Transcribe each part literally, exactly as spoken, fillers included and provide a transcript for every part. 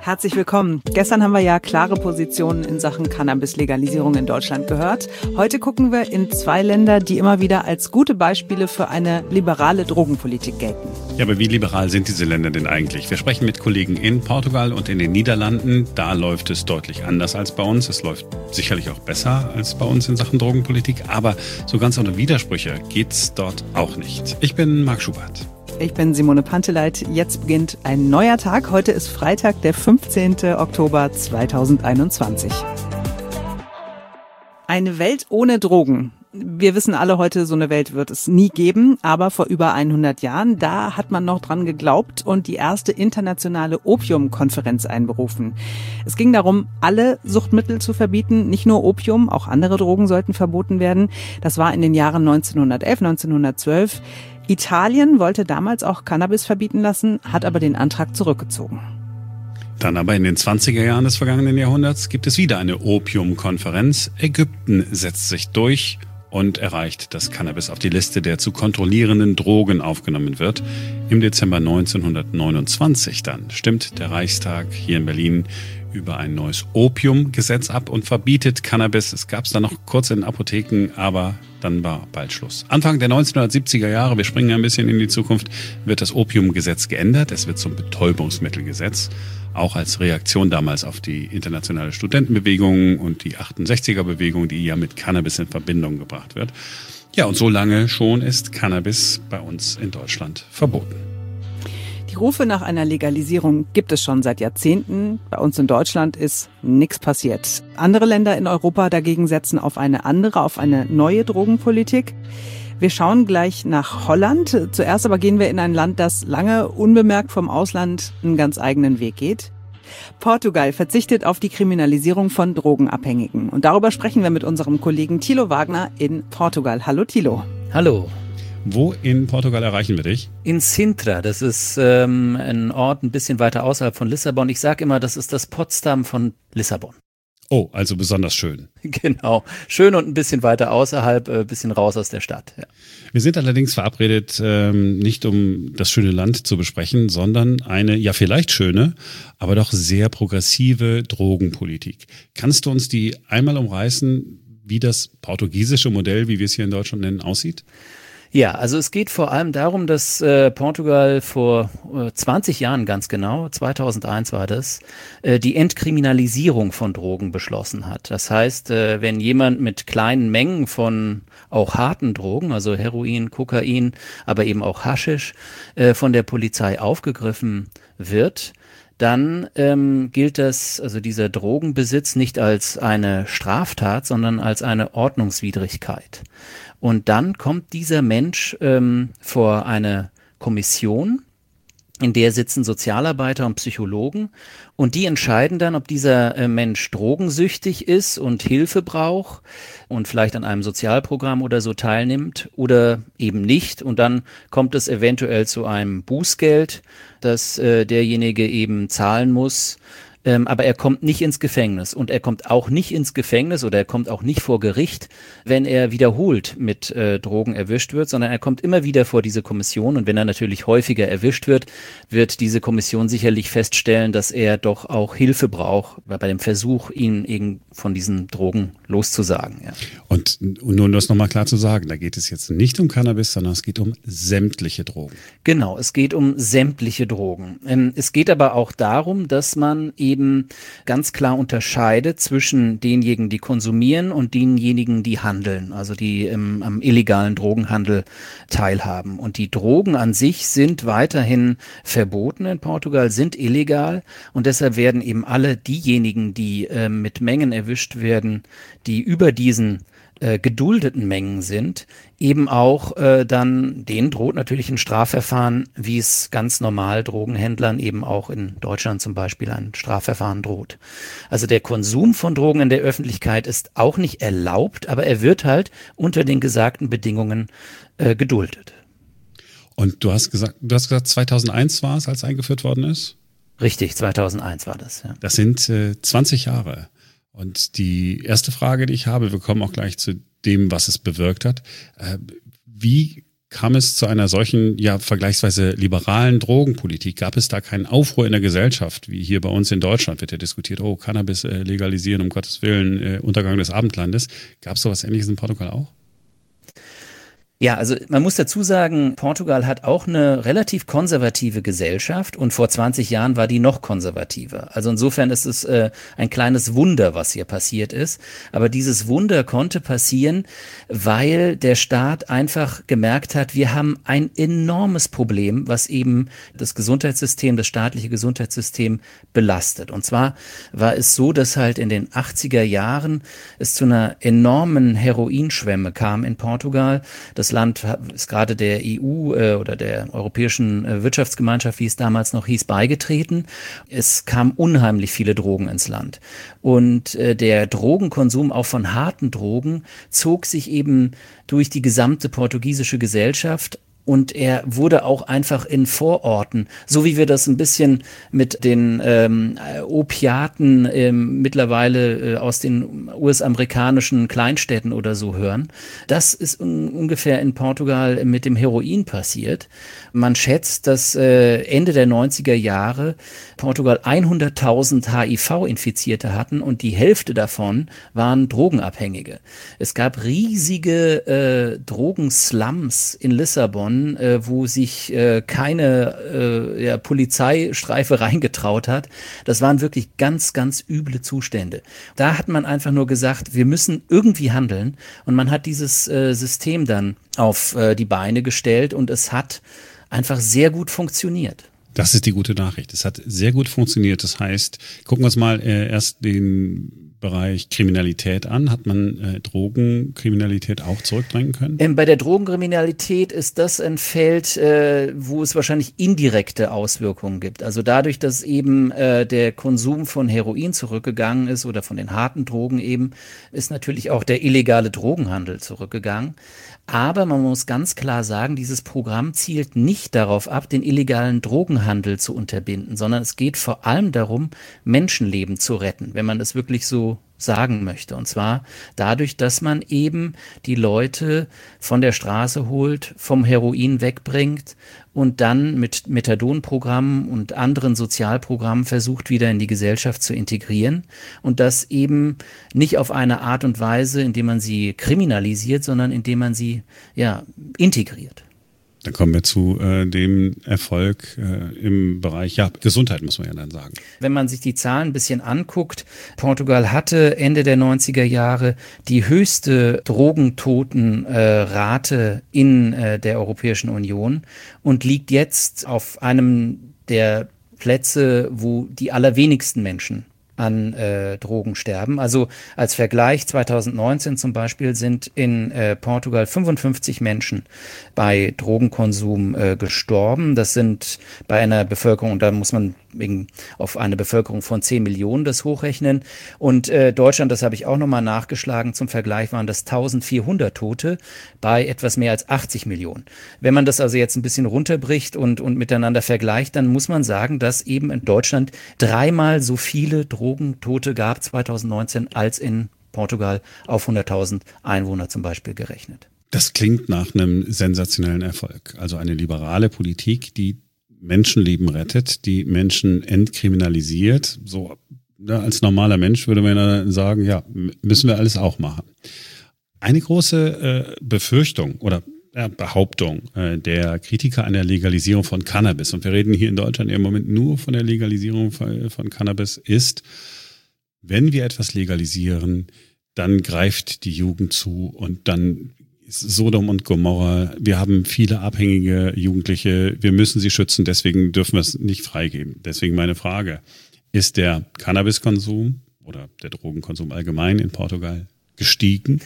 Herzlich willkommen. Gestern haben wir ja klare Positionen in Sachen Cannabis-Legalisierung in Deutschland gehört. Heute gucken wir in zwei Länder, die immer wieder als gute Beispiele für eine liberale Drogenpolitik gelten. Ja, aber wie liberal sind diese Länder denn eigentlich? Wir sprechen mit Kollegen in Portugal und in den Niederlanden. Da läuft es deutlich anders als bei uns. Es läuft sicherlich auch besser als bei uns in Sachen Drogenpolitik. Aber so ganz ohne Widersprüche geht's dort auch nicht. Ich bin Marc Schubert. Ich bin Simone Panteleit. Jetzt beginnt ein neuer Tag. Heute ist Freitag, der fünfzehnten Oktober zweitausendeinundzwanzig. Eine Welt ohne Drogen. Wir wissen alle heute, so eine Welt wird es nie geben, aber vor über hundert Jahren, da hat man noch dran geglaubt und die erste internationale Opiumkonferenz einberufen. Es ging darum, alle Suchtmittel zu verbieten, nicht nur Opium, auch andere Drogen sollten verboten werden. Das war in den Jahren neunzehnhundertelf, neunzehnhundertzwölf. Italien wollte damals auch Cannabis verbieten lassen, hat aber den Antrag zurückgezogen. Dann aber in den zwanziger Jahren des vergangenen Jahrhunderts gibt es wieder eine Opiumkonferenz. Ägypten setzt sich durch und erreicht, dass Cannabis auf die Liste der zu kontrollierenden Drogen aufgenommen wird. Im Dezember neunzehnhundertneunundzwanzig dann stimmt der Reichstag hier in Berlin über ein neues Opiumgesetz ab und verbietet Cannabis. Es gab es dann noch kurz in Apotheken, aber dann war bald Schluss. Anfang der neunzehnhundertsiebziger Jahre, wir springen ein bisschen in die Zukunft, wird das Opiumgesetz geändert. Es wird zum Betäubungsmittelgesetz, auch als Reaktion damals auf die internationale Studentenbewegung und die achtundsechziger-Bewegung, die ja mit Cannabis in Verbindung gebracht wird. Ja, und so lange schon ist Cannabis bei uns in Deutschland verboten. Die Rufe nach einer Legalisierung gibt es schon seit Jahrzehnten. Bei uns in Deutschland ist nichts passiert. Andere Länder in Europa dagegen setzen auf eine andere, auf eine neue Drogenpolitik. Wir schauen gleich nach Holland. Zuerst aber gehen wir in ein Land, das lange unbemerkt vom Ausland einen ganz eigenen Weg geht. Portugal verzichtet auf die Kriminalisierung von Drogenabhängigen. Und darüber sprechen wir mit unserem Kollegen Thilo Wagner in Portugal. Hallo Thilo. Hallo. Wo in Portugal erreichen wir dich? In Sintra, das ist ähm, ein Ort ein bisschen weiter außerhalb von Lissabon. Ich sage immer, das ist das Potsdam von Lissabon. Oh, also besonders schön. Genau, schön und ein bisschen weiter außerhalb, ein bisschen raus aus der Stadt. Ja. Wir sind allerdings verabredet, ähm, nicht um das schöne Land zu besprechen, sondern eine, ja vielleicht schöne, aber doch sehr progressive Drogenpolitik. Kannst du uns die einmal umreißen, wie das portugiesische Modell, wie wir es hier in Deutschland nennen, aussieht? Ja, also es geht vor allem darum, dass äh, Portugal vor äh, zwanzig Jahren ganz genau, zweitausendeins war das, äh, die Entkriminalisierung von Drogen beschlossen hat. Das heißt, äh, wenn jemand mit kleinen Mengen von auch harten Drogen, also Heroin, Kokain, aber eben auch Haschisch, äh, von der Polizei aufgegriffen wird, dann ähm, gilt das, also dieser Drogenbesitz nicht als eine Straftat, sondern als eine Ordnungswidrigkeit. Und dann kommt dieser Mensch ähm, vor eine Kommission, in der sitzen Sozialarbeiter und Psychologen und die entscheiden dann, ob dieser äh, Mensch drogensüchtig ist und Hilfe braucht und vielleicht an einem Sozialprogramm oder so teilnimmt oder eben nicht. Und dann kommt es eventuell zu einem Bußgeld, das äh, derjenige eben zahlen muss. Ähm, aber er kommt nicht ins Gefängnis und er kommt auch nicht ins Gefängnis oder er kommt auch nicht vor Gericht, wenn er wiederholt mit äh, Drogen erwischt wird, sondern er kommt immer wieder vor diese Kommission und wenn er natürlich häufiger erwischt wird, wird diese Kommission sicherlich feststellen, dass er doch auch Hilfe braucht bei dem Versuch, ihn eben von diesen Drogen loszusagen. Ja. Und, und nur um das nochmal klar zu sagen, da geht es jetzt nicht um Cannabis, sondern es geht um sämtliche Drogen. Genau, es geht um sämtliche Drogen. Ähm, es geht aber auch darum, dass man eben eben ganz klar unterscheidet zwischen denjenigen, die konsumieren und denjenigen, die handeln, also die im, am illegalen Drogenhandel teilhaben. Und die Drogen an sich sind weiterhin verboten in Portugal, sind illegal und deshalb werden eben alle diejenigen, die äh, mit Mengen erwischt werden, die über diesen äh, geduldeten Mengen sind, eben auch äh, dann, denen droht natürlich ein Strafverfahren, wie es ganz normal Drogenhändlern eben auch in Deutschland zum Beispiel ein Strafverfahren droht. Also der Konsum von Drogen in der Öffentlichkeit ist auch nicht erlaubt, aber er wird halt unter den gesagten Bedingungen äh, geduldet. Und du hast gesagt, du hast gesagt, zweitausendeins war es, als eingeführt worden ist? Richtig, zweitausendeins war das, ja. Das sind äh, zwanzig Jahre. Und die erste Frage, die ich habe, wir kommen auch gleich zu dem, was es bewirkt hat. Äh, wie kam es zu einer solchen, ja, vergleichsweise liberalen Drogenpolitik? Gab es da keinen Aufruhr in der Gesellschaft, wie hier bei uns in Deutschland wird ja diskutiert, oh, Cannabis äh, legalisieren, um Gottes Willen, äh, Untergang des Abendlandes. Gab es sowas Ähnliches in Portugal auch? Ja, also man muss dazu sagen, Portugal hat auch eine relativ konservative Gesellschaft und vor zwanzig Jahren war die noch konservativer. Also insofern ist es äh, ein kleines Wunder, was hier passiert ist. Aber dieses Wunder konnte passieren, weil der Staat einfach gemerkt hat, wir haben ein enormes Problem, was eben das Gesundheitssystem, das staatliche Gesundheitssystem belastet. Und zwar war es so, dass halt in den achtziger Jahren es zu einer enormen Heroinschwemme kam in Portugal. Das Land ist gerade der E U äh, oder der Europäischen äh, Wirtschaftsgemeinschaft, wie es damals noch hieß, beigetreten. Es kamen unheimlich viele Drogen ins Land. Und äh, der Drogenkonsum, auch von harten Drogen, zog sich eben durch die gesamte portugiesische Gesellschaft. Und er wurde auch einfach in Vororten, so wie wir das ein bisschen mit den ähm, Opiaten ähm, mittlerweile äh, aus den U S-amerikanischen Kleinstädten oder so hören. Das ist un- ungefähr in Portugal mit dem Heroin passiert. Man schätzt, dass äh, Ende der neunziger Jahre Portugal hunderttausend H I V-Infizierte hatten und die Hälfte davon waren Drogenabhängige. Es gab riesige äh, Drogenslums in Lissabon, wo sich äh, keine äh, ja, Polizeistreife reingetraut hat. Das waren wirklich ganz, ganz üble Zustände. Da hat man einfach nur gesagt, wir müssen irgendwie handeln. Und man hat dieses äh, System dann auf äh, die Beine gestellt und es hat einfach sehr gut funktioniert. Das ist die gute Nachricht. Es hat sehr gut funktioniert. Das heißt, gucken wir uns mal äh, erst den Bereich Kriminalität an. Hat man äh, Drogenkriminalität auch zurückdrängen können? Ähm, bei der Drogenkriminalität ist das ein Feld, äh, wo es wahrscheinlich indirekte Auswirkungen gibt. Also dadurch, dass eben äh, der Konsum von Heroin zurückgegangen ist oder von den harten Drogen eben, ist natürlich auch der illegale Drogenhandel zurückgegangen. Aber man muss ganz klar sagen, dieses Programm zielt nicht darauf ab, den illegalen Drogenhandel zu unterbinden, sondern es geht vor allem darum, Menschenleben zu retten, wenn man das wirklich so sagen möchte. Und zwar dadurch, dass man eben die Leute von der Straße holt, vom Heroin wegbringt und dann mit Methadonprogrammen und anderen Sozialprogrammen versucht, wieder in die Gesellschaft zu integrieren. Und das eben nicht auf eine Art und Weise, indem man sie kriminalisiert, sondern indem man sie ja integriert. Dann kommen wir zu äh, dem Erfolg äh, im Bereich ja, Gesundheit, muss man ja dann sagen. Wenn man sich die Zahlen ein bisschen anguckt, Portugal hatte Ende der neunziger Jahre die höchste Drogentotenrate äh, in äh, der Europäischen Union und liegt jetzt auf einem der Plätze, wo die allerwenigsten Menschen an äh, Drogen sterben. Also als Vergleich zweitausendneunzehn zum Beispiel sind in äh, Portugal fünfundfünfzig Menschen bei Drogenkonsum äh, gestorben. Das sind bei einer Bevölkerung, da muss man wegen auf eine Bevölkerung von zehn Millionen das hochrechnen. Und äh, Deutschland, das habe ich auch nochmal nachgeschlagen, zum Vergleich waren das eintausendvierhundert Tote bei etwas mehr als achtzig Millionen. Wenn man das also jetzt ein bisschen runterbricht und, und miteinander vergleicht, dann muss man sagen, dass eben in Deutschland dreimal so viele Drogentote gab zweitausendneunzehn als in Portugal auf hunderttausend Einwohner zum Beispiel gerechnet. Das klingt nach einem sensationellen Erfolg. Also eine liberale Politik, die Menschenleben rettet, die Menschen entkriminalisiert. So ja, als normaler Mensch würde man dann sagen, ja, müssen wir alles auch machen. Eine große äh, Befürchtung oder ja, Behauptung äh, der Kritiker an der Legalisierung von Cannabis, und wir reden hier in Deutschland im Moment nur von der Legalisierung von, von Cannabis, ist, wenn wir etwas legalisieren, dann greift die Jugend zu und dann Sodom und Gomorra, wir haben viele abhängige Jugendliche, wir müssen sie schützen, deswegen dürfen wir es nicht freigeben. Deswegen meine Frage, ist der Cannabiskonsum oder der Drogenkonsum allgemein in Portugal gestiegen?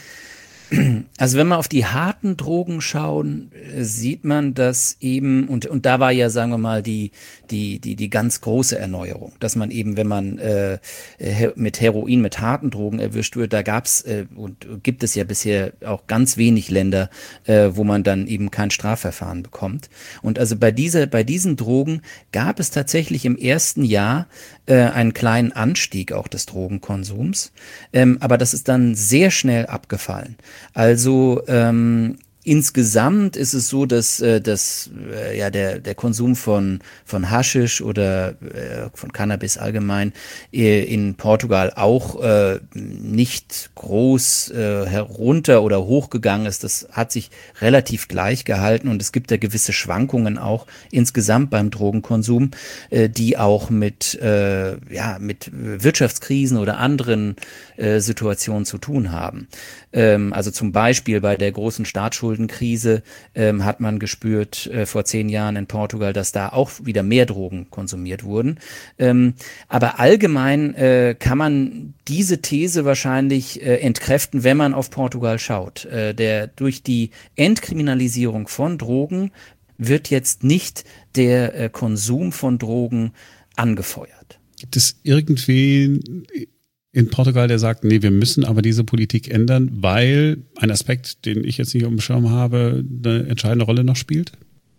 Also wenn wir auf die harten Drogen schauen, sieht man, dass eben, und und da war ja, sagen wir mal, die die die die ganz große Erneuerung, dass man eben, wenn man äh, mit Heroin, mit harten Drogen erwischt wird, da gab's äh, und gibt es ja bisher auch ganz wenig Länder, äh, wo man dann eben kein Strafverfahren bekommt. Und also bei dieser bei diesen Drogen gab es tatsächlich im ersten Jahr äh, einen kleinen Anstieg auch des Drogenkonsums, ähm, aber das ist dann sehr schnell abgefallen. Also ähm, Insgesamt ist es so, dass, äh, dass äh, ja, der, der Konsum von, von Haschisch oder äh, von Cannabis allgemein äh, in Portugal auch äh, nicht groß äh, herunter oder hochgegangen ist. Das hat sich relativ gleich gehalten und es gibt ja gewisse Schwankungen auch insgesamt beim Drogenkonsum, äh, die auch mit, äh, ja, mit Wirtschaftskrisen oder anderen äh, Situationen zu tun haben. Ähm, also zum Beispiel bei der großen Staatsschuldenkrise ähm, hat man gespürt äh, vor zehn Jahren in Portugal, dass da auch wieder mehr Drogen konsumiert wurden. Ähm, aber allgemein äh, kann man diese These wahrscheinlich äh, entkräften, wenn man auf Portugal schaut. Äh, der durch die Entkriminalisierung von Drogen wird jetzt nicht der äh, Konsum von Drogen angefeuert. Gibt es irgendwie in Portugal, der sagt, nee, wir müssen aber diese Politik ändern, weil ein Aspekt, den ich jetzt nicht auf dem Schirm habe, eine entscheidende Rolle noch spielt?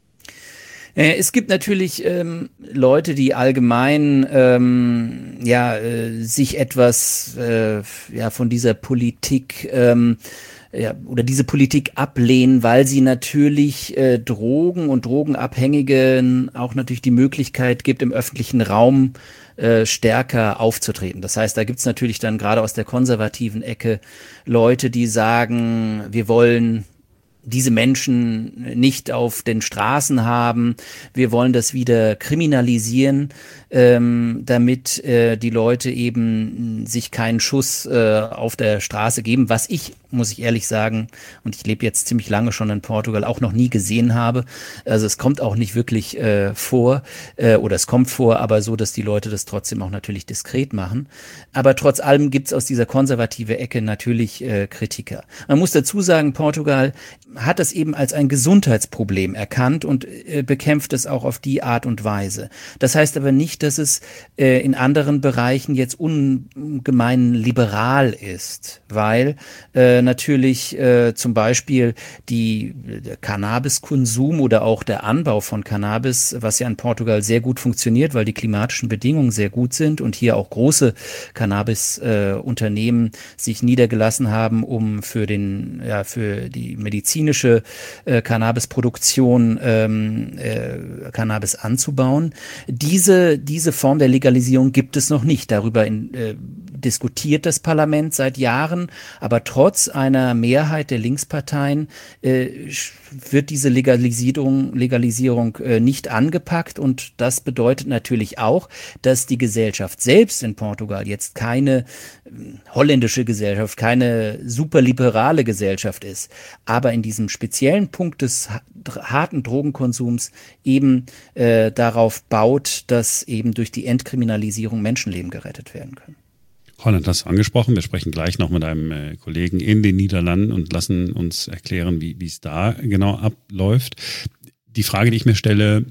Es gibt natürlich ähm, Leute, die allgemein ähm, ja äh, sich etwas äh, ja von dieser Politik ähm, ja, oder diese Politik ablehnen, weil sie natürlich äh, Drogen und Drogenabhängigen auch natürlich die Möglichkeit gibt, im öffentlichen Raum äh, stärker aufzutreten. Das heißt, da gibt's natürlich dann gerade aus der konservativen Ecke Leute, die sagen, wir wollen diese Menschen nicht auf den Straßen haben. Wir wollen das wieder kriminalisieren, ähm, damit äh, die Leute eben sich keinen Schuss äh, auf der Straße geben, was ich, muss ich ehrlich sagen, und ich lebe jetzt ziemlich lange schon in Portugal, auch noch nie gesehen habe. Also es kommt auch nicht wirklich äh, vor, äh, oder es kommt vor, aber so, dass die Leute das trotzdem auch natürlich diskret machen. Aber trotz allem gibt's aus dieser konservative Ecke natürlich äh, Kritiker. Man muss dazu sagen, Portugal hat das eben als ein Gesundheitsproblem erkannt und äh, bekämpft es auch auf die Art und Weise. Das heißt aber nicht, dass es äh, in anderen Bereichen jetzt ungemein liberal ist, weil äh, natürlich äh, zum Beispiel die der Cannabiskonsum oder auch der Anbau von Cannabis, was ja in Portugal sehr gut funktioniert, weil die klimatischen Bedingungen sehr gut sind und hier auch große Cannabis-Unternehmen äh, sich niedergelassen haben, um für den ja für die medizinische äh, Cannabisproduktion ähm, äh, Cannabis anzubauen. Diese diese Form der Legalisierung gibt es noch nicht. Darüber in, äh, diskutiert das Parlament seit Jahren, aber trotz einer Mehrheit der Linksparteien äh, wird diese Legalisierung, Legalisierung äh, nicht angepackt und das bedeutet natürlich auch, dass die Gesellschaft selbst in Portugal jetzt keine äh, holländische Gesellschaft, keine superliberale Gesellschaft ist, aber in diesem speziellen Punkt des harten Drogenkonsums eben äh, darauf baut, dass eben durch die Entkriminalisierung Menschenleben gerettet werden können. Holland hast du angesprochen. Wir sprechen gleich noch mit einem äh, Kollegen in den Niederlanden und lassen uns erklären, wie wie es da genau abläuft. Die Frage, die ich mir stelle,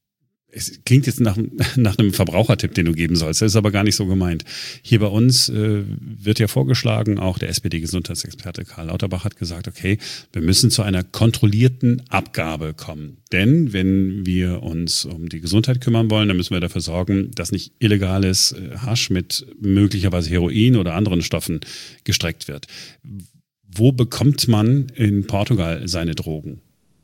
es klingt jetzt nach, nach einem Verbrauchertipp, den du geben sollst. Das ist aber gar nicht so gemeint. Hier bei uns äh, wird ja vorgeschlagen, auch der S P D-Gesundheitsexperte Karl Lauterbach hat gesagt, okay, wir müssen zu einer kontrollierten Abgabe kommen. Denn wenn wir uns um die Gesundheit kümmern wollen, dann müssen wir dafür sorgen, dass nicht illegales Hasch mit möglicherweise Heroin oder anderen Stoffen gestreckt wird. Wo bekommt man in Portugal seine Drogen?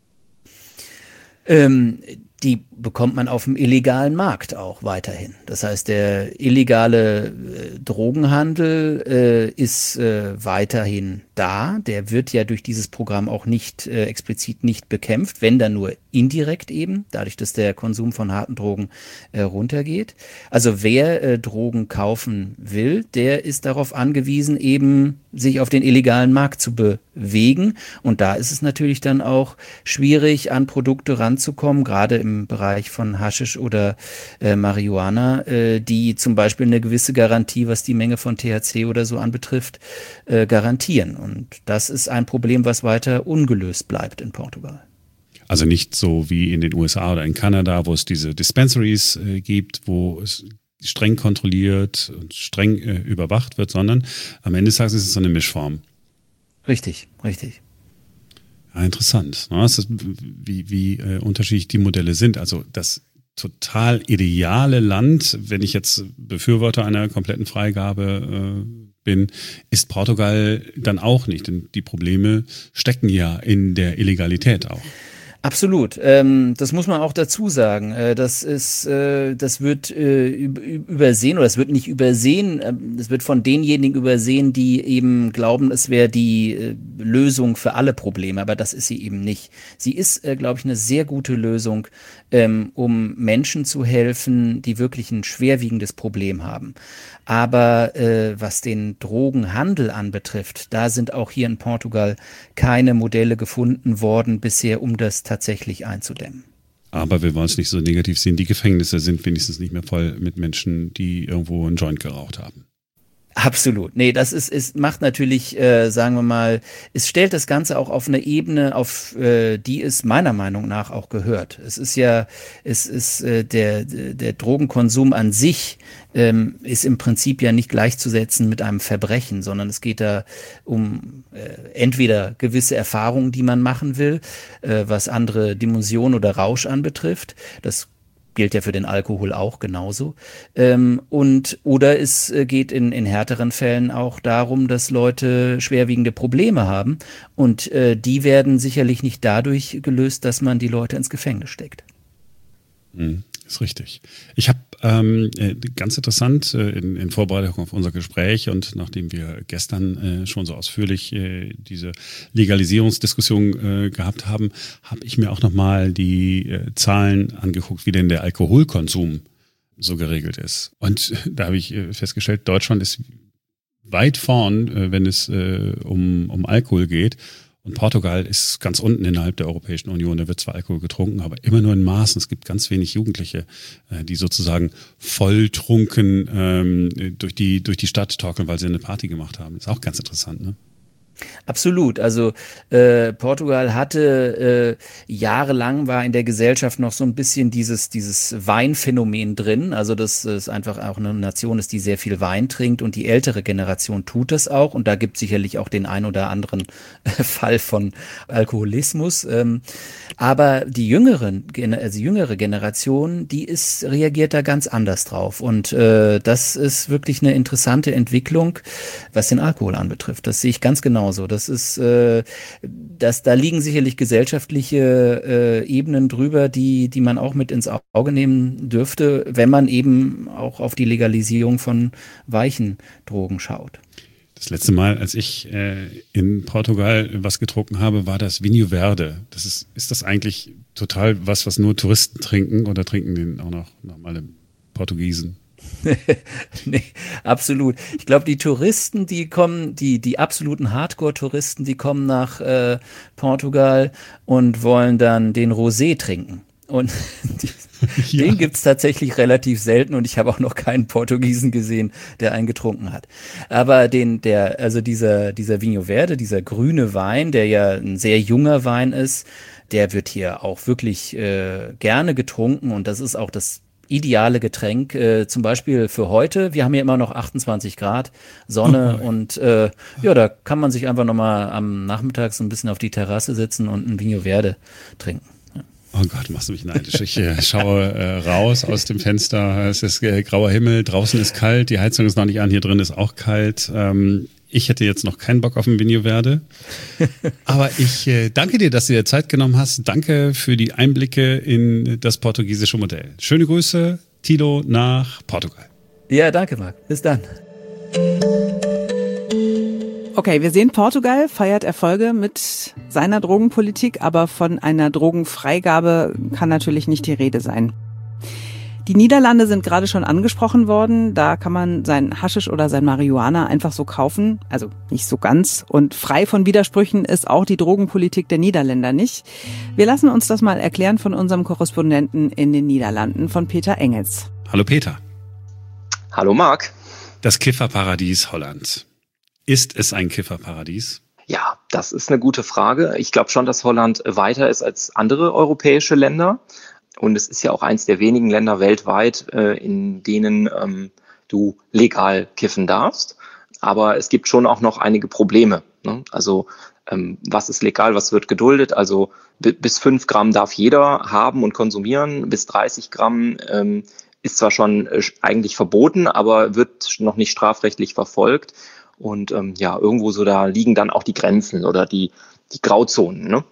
Ähm, die bekommt man auf dem illegalen Markt auch weiterhin. Das heißt, der illegale äh, Drogenhandel äh, ist äh, weiterhin da. Der wird ja durch dieses Programm auch nicht äh, explizit nicht bekämpft, wenn dann nur indirekt eben, dadurch, dass der Konsum von harten Drogen äh, runtergeht. Also wer äh, Drogen kaufen will, der ist darauf angewiesen, eben sich auf den illegalen Markt zu bewegen. Und da ist es natürlich dann auch schwierig, an Produkte ranzukommen, gerade im Bereich von Haschisch oder äh, Marihuana, äh, die zum Beispiel eine gewisse Garantie, was die Menge von T H C oder so anbetrifft, äh, garantieren. Und das ist ein Problem, was weiter ungelöst bleibt in Portugal. Also nicht so wie in den U S A oder in Kanada, wo es diese Dispensaries äh, gibt, wo es streng kontrolliert und streng äh, überwacht wird, sondern am Ende des Tages ist es so eine Mischform. Richtig, richtig. Ja, interessant. Ne? Das ist, wie wie äh, unterschiedlich die Modelle sind. Also das total ideale Land, wenn ich jetzt Befürworter einer kompletten Freigabe äh, bin, ist Portugal dann auch nicht. Denn die Probleme stecken ja in der Illegalität auch. Absolut. Ähm, das muss man auch dazu sagen. Äh, das ist, äh, das wird äh, übersehen oder es wird nicht übersehen. Es äh, wird von denjenigen übersehen, die eben glauben, es wäre die äh, Lösung für alle Probleme. Aber das ist sie eben nicht. Sie ist, äh, glaube ich, eine sehr gute Lösung, ähm, um Menschen zu helfen, die wirklich ein schwerwiegendes Problem haben. Aber äh, was den Drogenhandel anbetrifft, da sind auch hier in Portugal keine Modelle gefunden worden bisher, um das tatsächlich einzudämmen. Aber wir wollen es nicht so negativ sehen. Die Gefängnisse sind wenigstens nicht mehr voll mit Menschen, die irgendwo einen Joint geraucht haben. Absolut. Nee, das ist, ist macht natürlich, äh, sagen wir mal, es stellt das Ganze auch auf eine Ebene, auf äh, die es meiner Meinung nach auch gehört. Es ist ja, es ist äh, der, der Drogenkonsum an sich ähm, ist im Prinzip ja nicht gleichzusetzen mit einem Verbrechen, sondern es geht da um äh, entweder gewisse Erfahrungen, die man machen will, äh, was andere Dimensionen oder Rausch anbetrifft. Das gilt ja für den Alkohol auch genauso. Ähm, und oder es äh, geht in, in härteren Fällen auch darum, dass Leute schwerwiegende Probleme haben. Und äh, die werden sicherlich nicht dadurch gelöst, dass man die Leute ins Gefängnis steckt. Mhm, ist richtig. Ich habe ähm, ganz interessant äh, in, in Vorbereitung auf unser Gespräch und nachdem wir gestern äh, schon so ausführlich äh, diese Legalisierungsdiskussion äh, gehabt haben, habe ich mir auch nochmal die äh, Zahlen angeguckt, wie denn der Alkoholkonsum so geregelt ist. Und äh, da habe ich äh, festgestellt, Deutschland ist weit vorn, äh, wenn es äh, um, um Alkohol geht. Und Portugal ist ganz unten innerhalb der Europäischen Union. Da wird zwar Alkohol getrunken, aber immer nur in Maßen. Es gibt ganz wenig Jugendliche, die sozusagen volltrunken ähm, durch die durch die Stadt torkeln, weil sie eine Party gemacht haben. Ist auch ganz interessant, ne? Absolut. Also äh, Portugal hatte äh, jahrelang war in der Gesellschaft noch so ein bisschen dieses dieses Weinphänomen drin. Also dass es einfach auch eine Nation ist, die sehr viel Wein trinkt und die ältere Generation tut das auch. Und da gibt es sicherlich auch den ein oder anderen äh, Fall von Alkoholismus. Ähm, aber die jüngeren, also die jüngere Generation, die ist reagiert da ganz anders drauf. Und äh, das ist wirklich eine interessante Entwicklung, was den Alkohol anbetrifft. Das sehe ich ganz genau. So, das ist, äh, das, da liegen sicherlich gesellschaftliche äh, Ebenen drüber, die, die man auch mit ins Auge nehmen dürfte, wenn man eben auch auf die Legalisierung von weichen Drogen schaut. Das letzte Mal, als ich äh, in Portugal was getrunken habe, war das Vinho Verde. Das ist, ist das eigentlich total was, was nur Touristen trinken oder trinken den auch noch normale Portugiesen? Nee, absolut. Ich glaube, die Touristen, die kommen, die, die absoluten Hardcore-Touristen, die kommen nach äh, Portugal und wollen dann den Rosé trinken. Und die, ja. Den gibt's tatsächlich relativ selten und ich habe auch noch keinen Portugiesen gesehen, der einen getrunken hat. Aber den, der, also dieser, dieser Vinho Verde, dieser grüne Wein, der ja ein sehr junger Wein ist, der wird hier auch wirklich äh, gerne getrunken und das ist auch das ideale Getränk, äh, zum Beispiel für heute. Wir haben hier immer noch achtundzwanzig Grad Sonne oh und äh, ja, da kann man sich einfach nochmal am Nachmittag so ein bisschen auf die Terrasse sitzen und ein Vinho Verde trinken. Ja. Oh Gott, machst du mich neidisch. Ich äh, schaue äh, raus aus dem Fenster, es ist äh, grauer Himmel, draußen ist kalt, die Heizung ist noch nicht an, hier drin ist auch kalt. Ähm, Ich hätte jetzt noch keinen Bock auf ein Vinho Verde. Aber ich äh, danke dir, dass du dir Zeit genommen hast. Danke für die Einblicke in das portugiesische Modell. Schöne Grüße, Thilo, nach Portugal. Ja, danke, Marc. Bis dann. Okay, wir sehen, Portugal feiert Erfolge mit seiner Drogenpolitik, aber von einer Drogenfreigabe kann natürlich nicht die Rede sein. Die Niederlande sind gerade schon angesprochen worden. Da kann man sein Haschisch oder sein Marihuana einfach so kaufen. Also nicht so ganz. Und frei von Widersprüchen ist auch die Drogenpolitik der Niederländer nicht. Wir lassen uns das mal erklären von unserem Korrespondenten in den Niederlanden, von Peter Engels. Hallo Peter. Hallo Marc. Das Kifferparadies Holland. Ist es ein Kifferparadies? Ja, das ist eine gute Frage. Ich glaube schon, dass Holland weiter ist als andere europäische Länder. Und es ist ja auch eins der wenigen Länder weltweit, äh, in denen ähm, du legal kiffen darfst. Aber es gibt schon auch noch einige Probleme, ne? Also ähm, was ist legal, was wird geduldet? Also b- bis fünf Gramm darf jeder haben und konsumieren. Bis dreißig Gramm ähm, ist zwar schon äh, eigentlich verboten, aber wird noch nicht strafrechtlich verfolgt. Und ähm, ja, irgendwo so da liegen dann auch die Grenzen oder die, die Grauzonen, ne?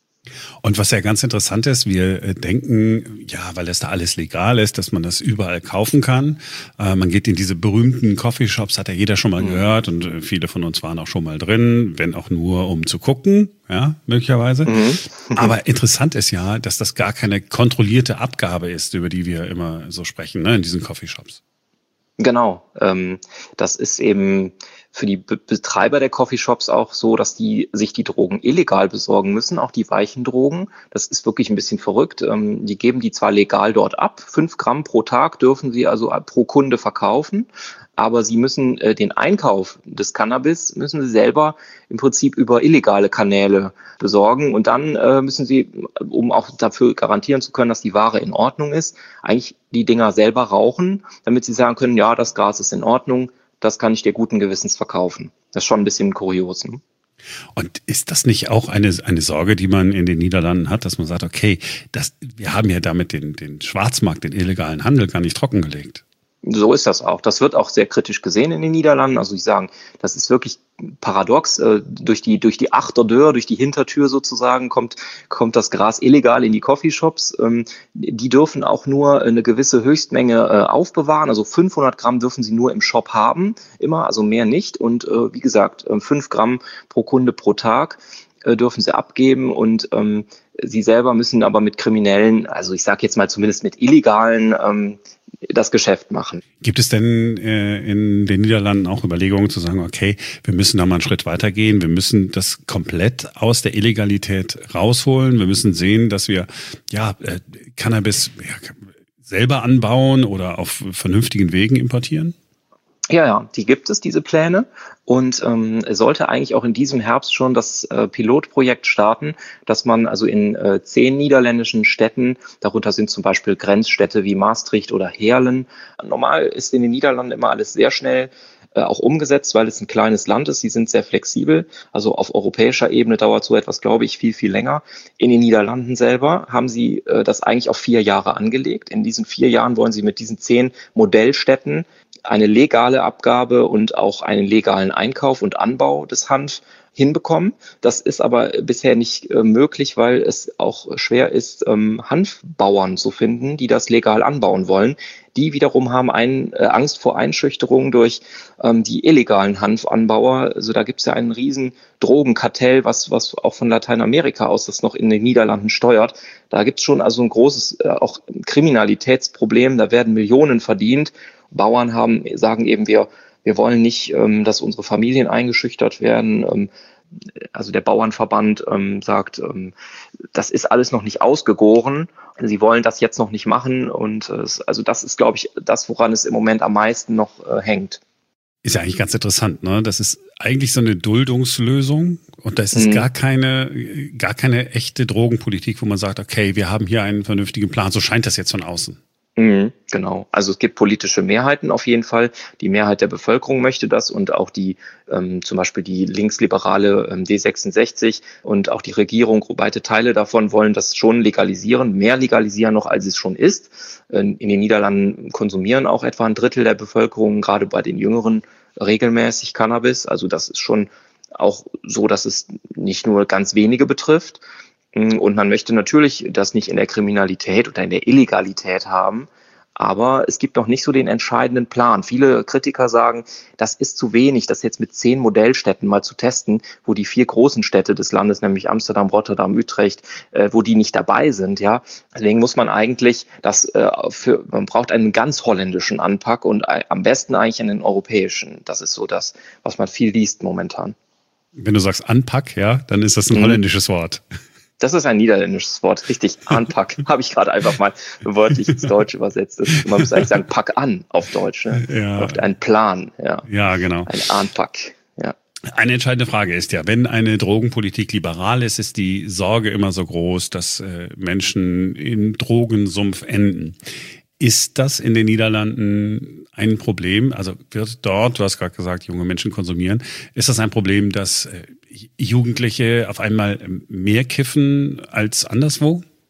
Und was ja ganz interessant ist, wir denken, ja, weil das da alles legal ist, dass man das überall kaufen kann. Äh, man geht in diese berühmten Coffeeshops, hat ja jeder schon mal mhm. gehört und viele von uns waren auch schon mal drin, wenn auch nur um zu gucken, ja, möglicherweise. Mhm. Aber interessant ist ja, dass das gar keine kontrollierte Abgabe ist, über die wir immer so sprechen, ne, in diesen Coffeeshops. Genau, ähm, das ist eben für die Be- Betreiber der Coffeeshops auch so, dass die sich die Drogen illegal besorgen müssen, auch die weichen Drogen. Das ist wirklich ein bisschen verrückt. Ähm, die geben die zwar legal dort ab, fünf Gramm pro Tag dürfen sie also pro Kunde verkaufen, aber sie müssen äh, den Einkauf des Cannabis, müssen sie selber im Prinzip über illegale Kanäle besorgen und dann äh, müssen sie, um auch dafür garantieren zu können, dass die Ware in Ordnung ist, eigentlich die Dinger selber rauchen, damit sie sagen können, ja, das Gras ist in Ordnung, das kann ich dir guten Gewissens verkaufen. Das ist schon ein bisschen kurios. Ne? Und ist das nicht auch eine, eine Sorge, die man in den Niederlanden hat, dass man sagt, okay, das, wir haben ja damit den, den Schwarzmarkt, den illegalen Handel gar nicht trockengelegt? So ist das auch. Das wird auch sehr kritisch gesehen in den Niederlanden. Also ich sagen, das ist wirklich paradox. Äh, durch die durch die Achterdeur, durch die Hintertür sozusagen kommt kommt das Gras illegal in die Coffeeshops. Ähm, die dürfen auch nur eine gewisse Höchstmenge äh, aufbewahren. Also fünfhundert Gramm dürfen sie nur im Shop haben, immer, also mehr nicht. Und äh, wie gesagt, äh, fünf Gramm pro Kunde pro Tag äh, dürfen sie abgeben und ähm, sie selber müssen aber mit Kriminellen, also ich sage jetzt mal zumindest mit Illegalen, ähm, das Geschäft machen. Gibt es denn äh, in den Niederlanden auch Überlegungen zu sagen, okay, wir müssen da mal einen Schritt weitergehen, wir müssen das komplett aus der Illegalität rausholen, wir müssen sehen, dass wir ja äh, Cannabis ja, selber anbauen oder auf vernünftigen Wegen importieren? Ja, ja, die gibt es, diese Pläne. Und ähm, es sollte eigentlich auch in diesem Herbst schon das äh, Pilotprojekt starten, dass man also in äh, zehn niederländischen Städten, darunter sind zum Beispiel Grenzstädte wie Maastricht oder Heerlen. Normal ist in den Niederlanden immer alles sehr schnell äh, auch umgesetzt, weil es ein kleines Land ist. Sie sind sehr flexibel. Also auf europäischer Ebene dauert so etwas, glaube ich, viel, viel länger. In den Niederlanden selber haben sie äh, das eigentlich auf vier Jahre angelegt. In diesen vier Jahren wollen sie mit diesen zehn Modellstädten eine legale Abgabe und auch einen legalen Einkauf und Anbau des Hanf hinbekommen. Das ist aber bisher nicht äh, möglich, weil es auch schwer ist, ähm, Hanfbauern zu finden, die das legal anbauen wollen. Die wiederum haben ein, äh, Angst vor Einschüchterung durch ähm, die illegalen Hanfanbauer. Also da gibt es ja einen riesen Drogenkartell, was, was auch von Lateinamerika aus das noch in den Niederlanden steuert. Da gibt es schon also ein großes äh, auch Kriminalitätsproblem. Da werden Millionen verdient. Bauern haben, sagen eben, wir, wir wollen nicht, ähm, dass unsere Familien eingeschüchtert werden. Ähm, also der Bauernverband ähm, sagt, ähm, das ist alles noch nicht ausgegoren. Sie wollen das jetzt noch nicht machen. Und äh, also das ist, glaube ich, das, woran es im Moment am meisten noch äh, hängt. Ist ja eigentlich ganz interessant, ne? Das ist eigentlich so eine Duldungslösung und das ist mhm. gar keine, gar keine echte Drogenpolitik, wo man sagt, okay, wir haben hier einen vernünftigen Plan. So scheint das jetzt von außen. Mhm, genau. Also es gibt politische Mehrheiten auf jeden Fall. Die Mehrheit der Bevölkerung möchte das und auch die, ähm, zum Beispiel die linksliberale ähm, D sechsundsechzig und auch die Regierung, weite Teile davon wollen das schon legalisieren, mehr legalisieren noch, als es schon ist. In, in den Niederlanden konsumieren auch etwa ein Drittel der Bevölkerung, gerade bei den Jüngeren, regelmäßig Cannabis. Also das ist schon auch so, dass es nicht nur ganz wenige betrifft. Und man möchte natürlich das nicht in der Kriminalität oder in der Illegalität haben, aber es gibt noch nicht so den entscheidenden Plan. Viele Kritiker sagen, das ist zu wenig, das jetzt mit zehn Modellstädten mal zu testen, wo die vier großen Städte des Landes, nämlich Amsterdam, Rotterdam, Utrecht, äh, wo die nicht dabei sind. Ja, deswegen muss man eigentlich das äh, für, man braucht einen ganz holländischen Anpack und äh, am besten eigentlich einen europäischen. Das ist so das, was man viel liest momentan. Wenn du sagst Anpack, ja, dann ist das ein mhm. holländisches Wort. Das ist ein niederländisches Wort, richtig, Anpack. Habe ich gerade einfach mal wörtlich ins Deutsch übersetzt. Das, man muss eigentlich sagen, pack an auf Deutsch. Ne? Ja. Ein Plan, ja. Ja, genau. Ein Anpack, ja. Eine entscheidende Frage ist ja, wenn eine Drogenpolitik liberal ist, ist die Sorge immer so groß, dass äh, Menschen im Drogensumpf enden. Ist das in den Niederlanden ein Problem? Also wird dort, du hast gerade gesagt, junge Menschen konsumieren, ist das ein Problem, dass äh, Jugendliche auf einmal mehr kiffen als anderswo?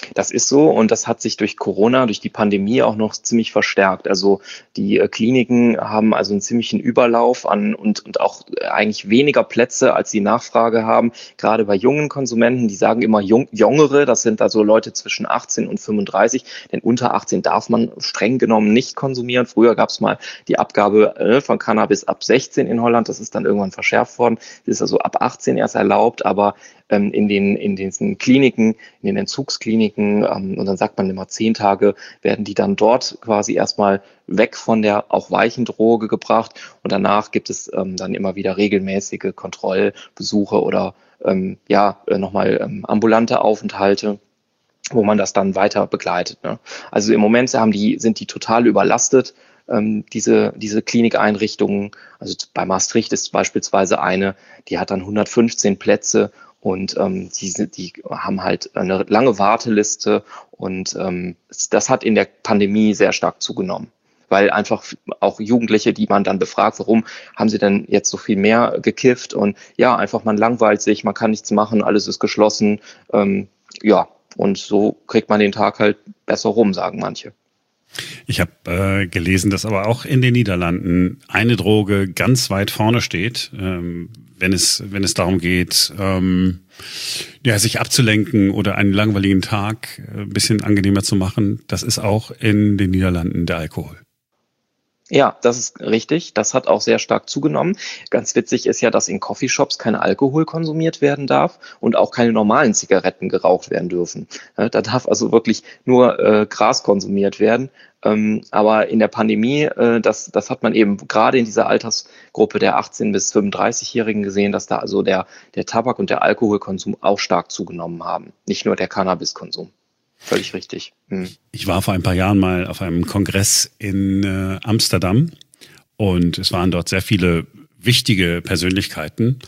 Das ist so und das hat sich durch Corona, durch die Pandemie auch noch ziemlich verstärkt. Also die äh, Kliniken haben also einen ziemlichen Überlauf an und, und auch eigentlich weniger Plätze, als sie Nachfrage haben. Gerade bei jungen Konsumenten, die sagen immer jung, Jüngere, das sind also Leute zwischen achtzehn und fünfunddreißig, denn unter achtzehn darf man streng genommen nicht konsumieren. Früher gab es mal die Abgabe äh, von Cannabis ab sechzehn in Holland, das ist dann irgendwann verschärft worden. Das ist also ab achtzehn erst erlaubt, aber ähm, in den in diesen Kliniken, in den Entzugskliniken, ähm, und dann sagt man immer zehn Tage, werden die dann dort quasi erstmal weg von der auch weichen Droge gebracht und danach gibt es ähm, dann immer wieder regelmäßige Kontrollbesuche oder ähm, ja äh, nochmal ähm, ambulante Aufenthalte, wo man das dann weiter begleitet. Ne? Also im Moment haben die, sind die total überlastet, ähm, diese, diese Klinikeinrichtungen. Also bei Maastricht ist beispielsweise eine, die hat dann hundertfünfzehn Plätze und ähm, die, die haben halt eine lange Warteliste und ähm, das hat in der Pandemie sehr stark zugenommen. Weil einfach auch Jugendliche, die man dann befragt, warum haben sie denn jetzt so viel mehr gekifft? Und ja, einfach man langweilt sich, man kann nichts machen, alles ist geschlossen. Ähm, ja, und so kriegt man den Tag halt besser rum, sagen manche. Ich habe äh, gelesen, dass aber auch in den Niederlanden eine Droge ganz weit vorne steht, ähm, wenn es wenn es darum geht, ähm, ja, sich abzulenken oder einen langweiligen Tag ein bisschen angenehmer zu machen. Das ist auch in den Niederlanden der Alkohol. Ja, das ist richtig. Das hat auch sehr stark zugenommen. Ganz witzig ist ja, dass in Coffeeshops kein Alkohol konsumiert werden darf und auch keine normalen Zigaretten geraucht werden dürfen. Da darf also wirklich nur äh, Gras konsumiert werden. Ähm, aber in der Pandemie, äh, das, das hat man eben gerade in dieser Altersgruppe der achtzehn- bis fünfunddreißig-Jährigen gesehen, dass da also der, der Tabak- und der Alkoholkonsum auch stark zugenommen haben. Nicht nur der Cannabiskonsum. Völlig richtig. Hm. Ich war vor ein paar Jahren mal auf einem Kongress in äh, Amsterdam und es waren dort sehr viele wichtige Persönlichkeiten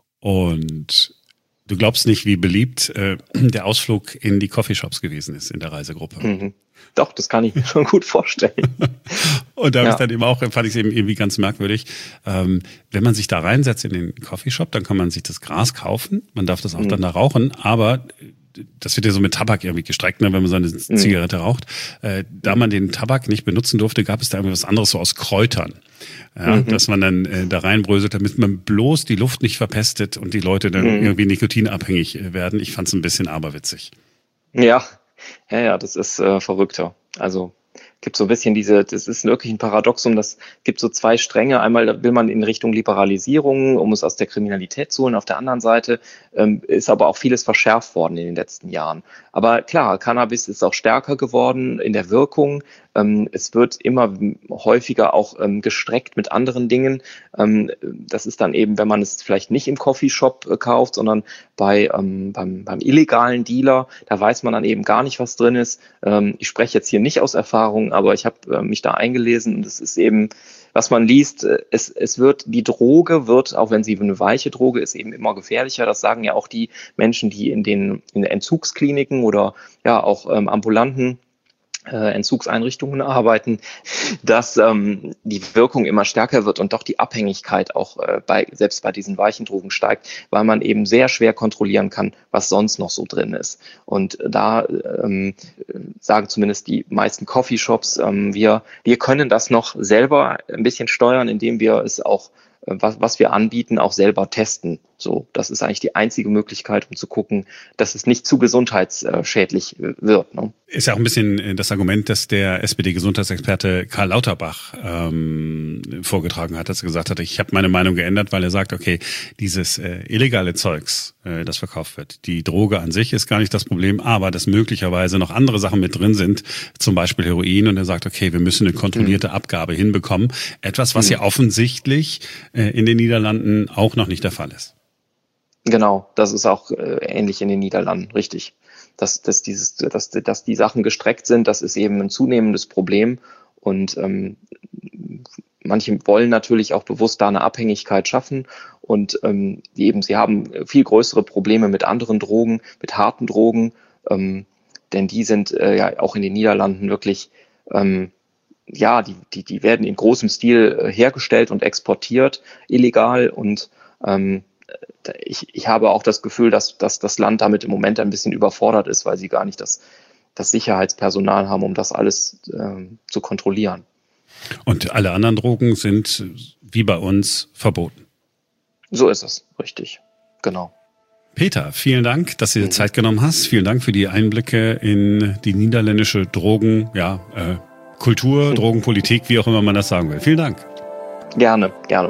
und du glaubst nicht, wie beliebt äh, der Ausflug in die Coffeeshops gewesen ist in der Reisegruppe. Mhm. Doch, das kann ich mir schon gut vorstellen. Und da ja. habe ich dann eben auch, fand ich es eben irgendwie ganz merkwürdig, ähm, wenn man sich da reinsetzt in den Coffeeshop, dann kann man sich das Gras kaufen, man darf das auch mhm. dann da rauchen, aber das wird ja so mit Tabak irgendwie gestreckt, ne, wenn man so eine mhm. Zigarette raucht. Äh, da man den Tabak nicht benutzen durfte, gab es da irgendwie was anderes so aus Kräutern. Ja, mhm. dass man dann äh, da reinbröselt, damit man bloß die Luft nicht verpestet und die Leute dann mhm. irgendwie nikotinabhängig äh, werden. Ich fand es ein bisschen aberwitzig. Ja, ja, ja, das ist äh, verrückter. Also gibt so ein bisschen diese, das ist wirklich ein Paradoxum, das gibt so zwei Stränge. Einmal will man in Richtung Liberalisierung, um es aus der Kriminalität zu holen. Auf der anderen Seite ähm, ist aber auch vieles verschärft worden in den letzten Jahren. Aber klar, Cannabis ist auch stärker geworden in der Wirkung. Ähm, es wird immer häufiger auch ähm, gestreckt mit anderen Dingen. Ähm, das ist dann eben, wenn man es vielleicht nicht im Coffeeshop äh, kauft, sondern bei ähm, beim, beim illegalen Dealer, da weiß man dann eben gar nicht, was drin ist. Ähm, ich spreche jetzt hier nicht aus Erfahrung, aber ich habe äh, mich da eingelesen und es ist eben, was man liest, äh, es, es wird, die Droge wird, auch wenn sie eine weiche Droge ist, eben immer gefährlicher. Das sagen ja auch die Menschen, die in den, in den Entzugskliniken oder ja auch ähm, ambulanten Äh, Entzugseinrichtungen arbeiten, dass ähm, die Wirkung immer stärker wird und doch die Abhängigkeit auch äh, bei selbst bei diesen weichen Drogen steigt, weil man eben sehr schwer kontrollieren kann, was sonst noch so drin ist. Und da ähm, sagen zumindest die meisten Coffeeshops, ähm, wir wir können das noch selber ein bisschen steuern, indem wir es auch was, was wir anbieten, auch selber testen. So, das ist eigentlich die einzige Möglichkeit, um zu gucken, dass es nicht zu gesundheitsschädlich wird. Ne? Ist ja auch ein bisschen das Argument, das der S P D-Gesundheitsexperte Karl Lauterbach ähm, vorgetragen hat, als er gesagt hat, ich habe meine Meinung geändert, weil er sagt, okay, dieses äh, illegale Zeugs, äh, das verkauft wird, die Droge an sich ist gar nicht das Problem, aber dass möglicherweise noch andere Sachen mit drin sind, zum Beispiel Heroin, und er sagt, okay, wir müssen eine kontrollierte mhm. Abgabe hinbekommen. Etwas, was mhm. ja offensichtlich äh, in den Niederlanden auch noch nicht der Fall ist. Genau, das ist auch äh, ähnlich in den Niederlanden, richtig. Dass, dass, dieses, dass, dass die Sachen gestreckt sind, das ist eben ein zunehmendes Problem. Und ähm, manche wollen natürlich auch bewusst da eine Abhängigkeit schaffen. Und ähm, die eben, sie haben viel größere Probleme mit anderen Drogen, mit harten Drogen. Ähm, denn die sind äh, ja auch in den Niederlanden wirklich, ähm, ja, die, die, die werden in großem Stil äh, hergestellt und exportiert, illegal. Und ähm, Ich, ich habe auch das Gefühl, dass, dass das Land damit im Moment ein bisschen überfordert ist, weil sie gar nicht das, das Sicherheitspersonal haben, um das alles äh, zu kontrollieren. Und alle anderen Drogen sind wie bei uns verboten. So ist es, richtig, genau. Peter, vielen Dank, dass du dir Zeit genommen hast. Vielen Dank für die Einblicke in die niederländische Drogen, ja, äh, Kultur, Drogenpolitik, wie auch immer man das sagen will. Vielen Dank. Gerne, gerne.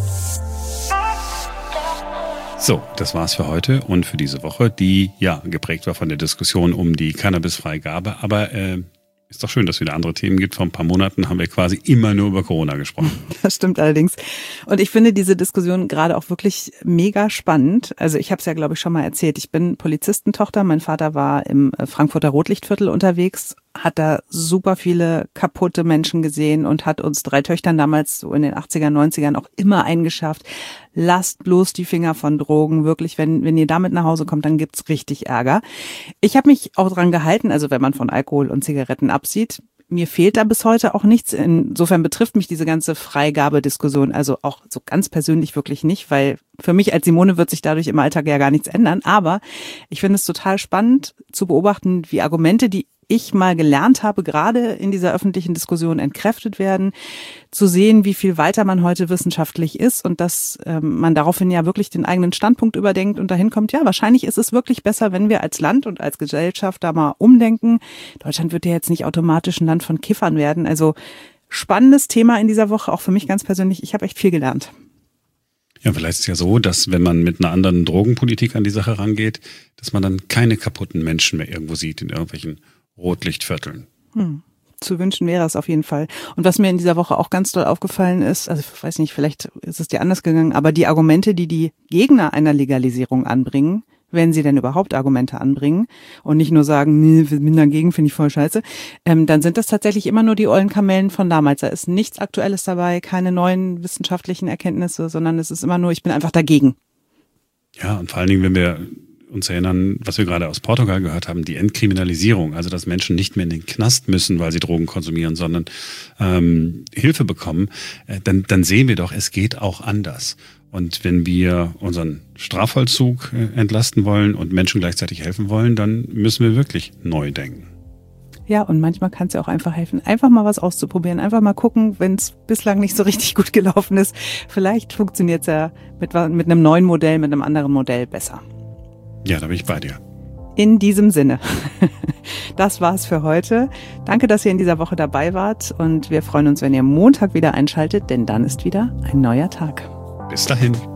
So, das war's für heute und für diese Woche, die ja geprägt war von der Diskussion um die Cannabisfreigabe. Aber äh, ist doch schön, dass es wieder andere Themen gibt. Vor ein paar Monaten haben wir quasi immer nur über Corona gesprochen. Das stimmt allerdings. Und ich finde diese Diskussion gerade auch wirklich mega spannend. Also ich habe es ja, glaube ich, schon mal erzählt. Ich bin Polizistentochter. Mein Vater war im Frankfurter Rotlichtviertel unterwegs, hat da super viele kaputte Menschen gesehen und hat uns drei Töchtern damals so in den achtziger, neunzigern auch immer eingeschärft. Lasst bloß die Finger von Drogen. Wirklich, wenn wenn ihr damit nach Hause kommt, dann gibt's richtig Ärger. Ich habe mich auch dran gehalten, also wenn man von Alkohol und Zigaretten absieht, mir fehlt da bis heute auch nichts. Insofern betrifft mich diese ganze Freigabediskussion also auch so ganz persönlich wirklich nicht, weil für mich als Simone wird sich dadurch im Alltag ja gar nichts ändern. Aber ich finde es total spannend zu beobachten, wie Argumente, die ich mal gelernt habe, gerade in dieser öffentlichen Diskussion entkräftet werden, zu sehen, wie viel weiter man heute wissenschaftlich ist und dass ähm, man daraufhin ja wirklich den eigenen Standpunkt überdenkt und dahin kommt, ja, wahrscheinlich ist es wirklich besser, wenn wir als Land und als Gesellschaft da mal umdenken. Deutschland wird ja jetzt nicht automatisch ein Land von Kiffern werden. Also spannendes Thema in dieser Woche, auch für mich ganz persönlich. Ich habe echt viel gelernt. Ja, vielleicht ist es ja so, dass wenn man mit einer anderen Drogenpolitik an die Sache rangeht, dass man dann keine kaputten Menschen mehr irgendwo sieht in irgendwelchen Rotlichtvierteln. Hm. Zu wünschen wäre es auf jeden Fall. Und was mir in dieser Woche auch ganz doll aufgefallen ist, also ich weiß nicht, vielleicht ist es dir anders gegangen, aber die Argumente, die die Gegner einer Legalisierung anbringen, wenn sie denn überhaupt Argumente anbringen und nicht nur sagen, nee, wir sind dagegen, finde ich voll scheiße, ähm, dann sind das tatsächlich immer nur die ollen Kamellen von damals. Da ist nichts Aktuelles dabei, keine neuen wissenschaftlichen Erkenntnisse, sondern es ist immer nur, ich bin einfach dagegen. Ja, und vor allen Dingen, wenn wir uns erinnern, was wir gerade aus Portugal gehört haben, die Entkriminalisierung, also dass Menschen nicht mehr in den Knast müssen, weil sie Drogen konsumieren, sondern ähm, Hilfe bekommen, äh, dann, dann sehen wir doch, es geht auch anders. Und wenn wir unseren Strafvollzug äh, entlasten wollen und Menschen gleichzeitig helfen wollen, dann müssen wir wirklich neu denken. Ja, und manchmal kann es ja auch einfach helfen, einfach mal was auszuprobieren, einfach mal gucken, wenn es bislang nicht so richtig gut gelaufen ist. Vielleicht funktioniert es ja mit, mit einem neuen Modell, mit einem anderen Modell besser. Ja, da bin ich bei dir. In diesem Sinne. Das war's für heute. Danke, dass ihr in dieser Woche dabei wart und wir freuen uns, wenn ihr Montag wieder einschaltet, denn dann ist wieder ein neuer Tag. Bis dahin.